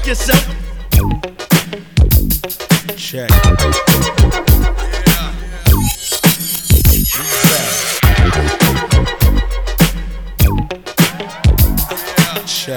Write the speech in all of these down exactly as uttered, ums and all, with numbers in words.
wreck yourself. Check. Check.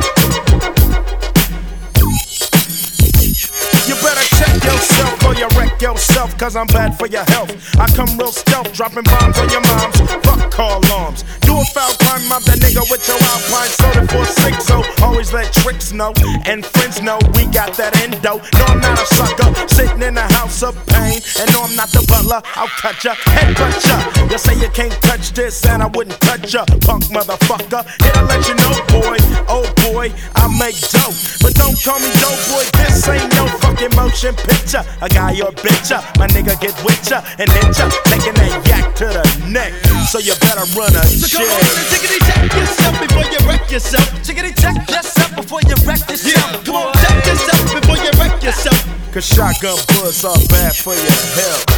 You better check yourself or you wreck yourself, cause I'm bad for your health. I come real stealth, dropping bombs on your moms. Fuck call alarms. Do a foul crime, mob that nigga with your Alpine soda for six. So always let tricks know and friends know we got that endo. No, I'm not a sucker sitting in a house of pain. And no, I'm not the butler, I'll cut ya, head cut ya. You say you can't touch this and I wouldn't touch ya, punk motherfucker. Here to let you know, boy, oh boy, I make dope. But don't call me dope boy, this ain't no fucking motion picture. A guy or bitch ya, my nigga get with ya and hit ya, taking that yak to the neck. So you better run a So shit. come on and tickety check yourself before you wreck yourself. Tickety check yourself before you wreck yourself. Yeah, come on, check yourself before you wreck yourself. Cause shotgun bullets are bad for your health.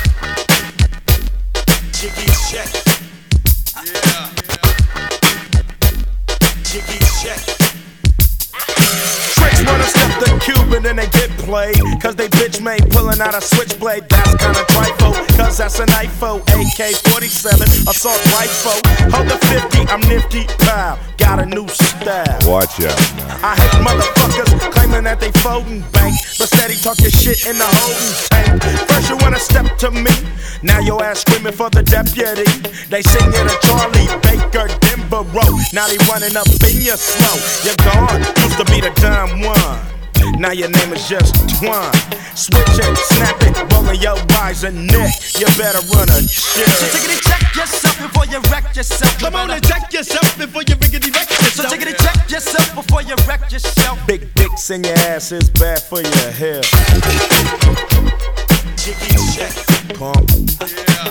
Jiggy check. Yeah. Jiggy check. Tricks wanna step the cube and then they get played, cause they bitch made pulling out a switchblade. That's kinda trifle, cause that's an I F O. A K forty-seven, assault rifle. Hold the fifty, I'm nifty, pow. Got a new style. Watch out now. I hate motherfuckers claiming that they folding bank, but steady talking shit in the holding tank. First you wanna step to me, now your ass screaming for the deputy. They sing it a Charlie Baker Denver Road, now they running up in your slow. You're gone, used to be the dumb one, now your name is just Twine. Switch it, snap it, rolling your eyes and neck. You better run a shit. So tickety check yourself before you wreck yourself. Come on and check yourself before you riggedy wreck So yourself. tickety check yourself before you wreck yourself. Big dicks in your ass is bad for your health. Jiggy check, pump. Yeah.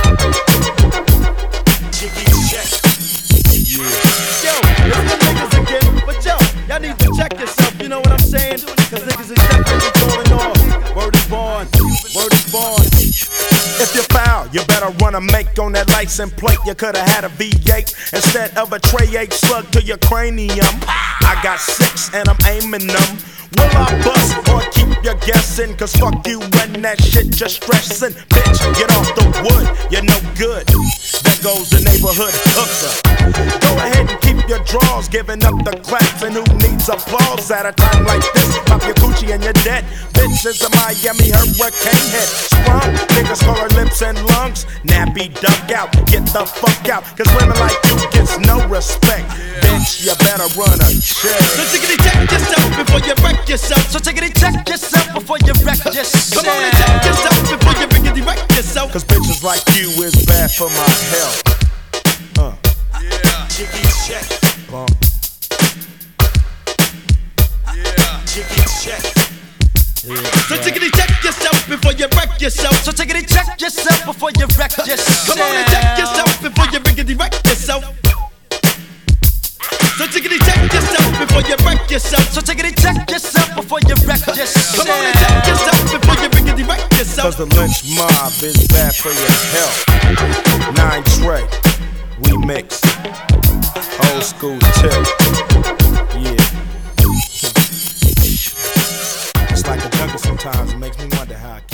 Jiggy check. Yeah. Yo, it's the niggas again, but yo, y'all need to check yourself, you know what I'm saying? Cause niggas is definitely going off. Word is born, word is born. If you foul, you better run a make on that license plate. You could've had a V eight instead of a Trey eight slug to your cranium. I got six and I'm aiming them. Will I bust or keep you guessing? Cause fuck you and that shit just stressing. Bitch, get off the wood, you're no good. There goes the neighborhood hooker. Go ahead and keep your drawers, giving up the claps. And who needs applause at a time like this? Pop your coochie and you're dead. Bitch is a Miami hurricane head. Sprung, niggas call her lips and lungs. Nappy duck out, get the fuck out. Cause women like you gets no respect. Bitch, you better run a check. So tickety check yourself before you wreck yourself. So tickety check yourself before you wreck yourself. Come on and check yourself before you riggedy wreck yourself. Cause bitches like you is bad for my health. Uh. Yeah. Jiggy check. Bump. Yeah. Jiggy check. Yeah. So tickety check yourself before you wreck yourself. So tickety check yourself before you wreck yourself. Come on and check yourself before you riggedy wreck yourself. So tickety check yourself before you wreck yourself. So tickety check yourself before you wreck yourself. Come on and check yourself before you riggedy wreck yourself. Cause the lynch mob is bad for your health. Nine Trey, we mix. Old school tip. Yeah. It's like a jungle sometimes. It makes me wonder how I